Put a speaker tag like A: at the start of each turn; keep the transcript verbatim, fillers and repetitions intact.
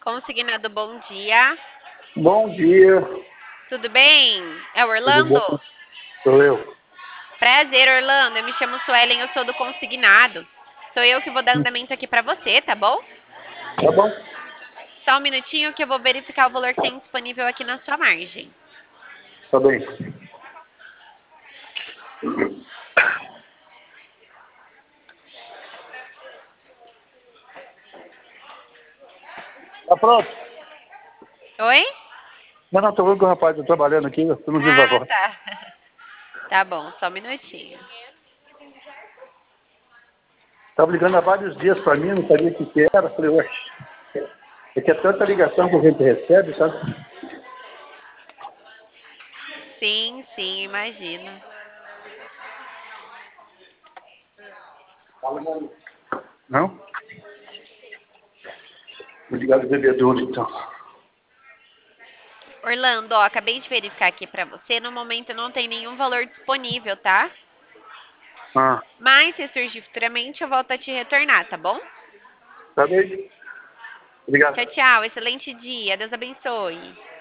A: Consignado, bom dia.
B: Bom dia,
A: Tudo bem? É o
B: tudo
A: Orlando?
B: bom? Sou eu.
A: Prazer, Orlando. Eu me chamo Suelen, eu sou do Consignado. Sou eu que vou dar andamento aqui pra você, tá bom?
B: Tá bom?
A: Só um minutinho que eu vou verificar o valor que tem disponível aqui na sua margem.
B: Tá bem. Tá pronto?
A: Oi?
B: Não, não, tô vendo que o rapaz tá trabalhando aqui, eu não vivo
A: Ah,
B: agora.
A: tá. Tá bom, só um minutinho.
B: Tava ligando há vários dias pra mim, não sabia o que que era. Falei, ué, é que é tanta ligação que a gente recebe, sabe?
A: Sim, sim, imagino.
B: Não? Vou ligar do bebedouro, então.
A: Orlando, ó, acabei de verificar aqui pra você. No momento não tem nenhum valor disponível, tá?
B: Ah,
A: Mas se surgir futuramente, eu volto a te retornar, tá bom?
B: tá bem?
A: Tchau,
B: Obrigado.
A: tchau. Excelente dia. Deus abençoe.